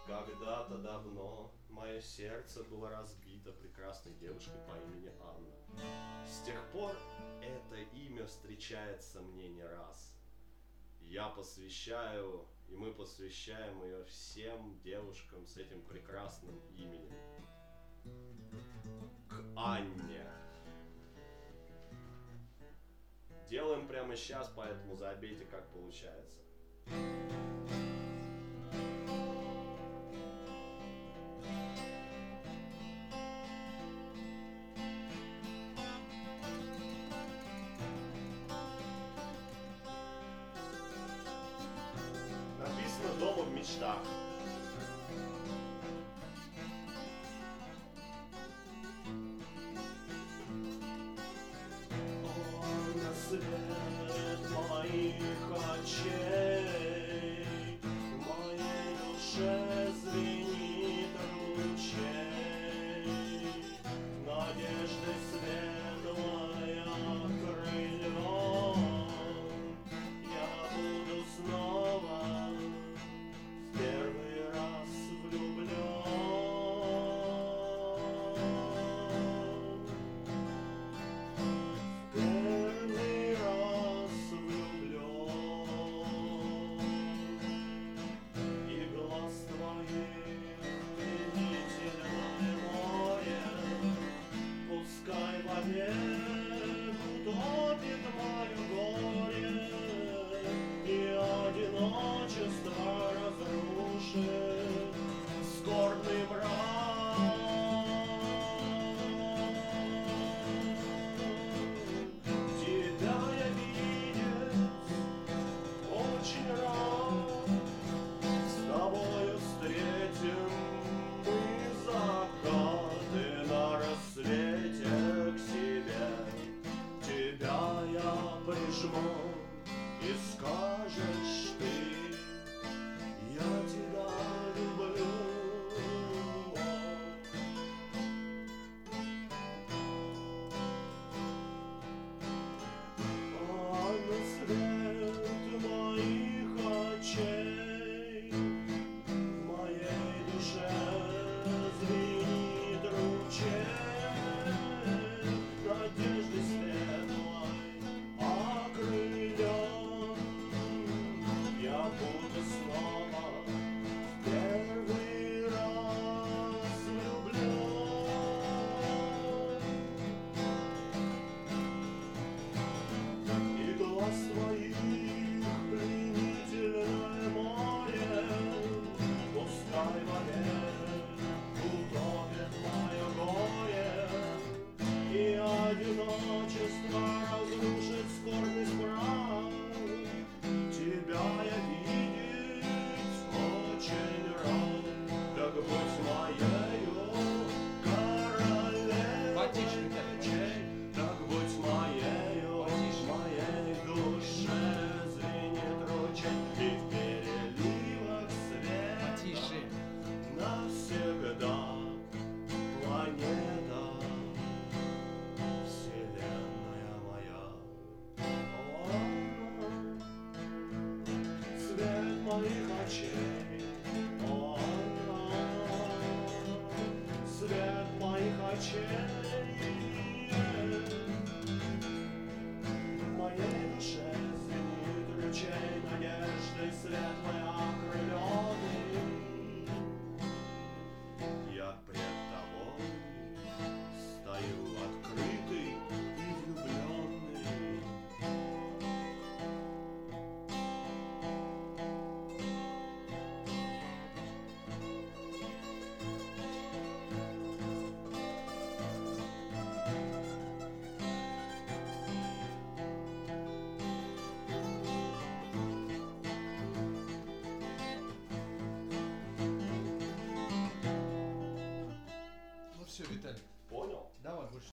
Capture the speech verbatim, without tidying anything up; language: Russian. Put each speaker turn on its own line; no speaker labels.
Когда-то давно мое сердце было разбито прекрасной девушкой по имени Анна. С тех пор это имя встречается мне не раз. Я посвящаю, и мы посвящаем ее всем девушкам с этим прекрасным именем. К Анне. Делаем прямо сейчас, поэтому забейте, как получается. Написано «Дома в мечтах». О, на свет моих очей, в моей душе звенит ручей, надежды светлая крыльем, я буду снова в первый раз влюблен. В первый раз влюблен. И глаз твоих пленительное море, пускай вовек утопит мое горе и одиночество разрушит скорбный мрак. Тебя я видеть очень рад, с тобою встретим мы закаты на рассвете к себе. Тебя я прижму, и скажешь ты: я тебя люблю. А на свет моих очей, в моей душе звенит ручей, надежды светлой окрылен, я буду снова в первый раз влюблен. И глаз твоих пленительное море, пускай вовек утопит мое горе и одиночество разрушит скорбный мрак. Тебя я видеть очень рад, так будь моею королевой.
Потише, ребята.
Так будь моею,
Потише.
моей душе звенит ручей, и в переливах света
Потише.
навсегда планета, вселенная моя. О, свет моих очей, о, свет моих очей.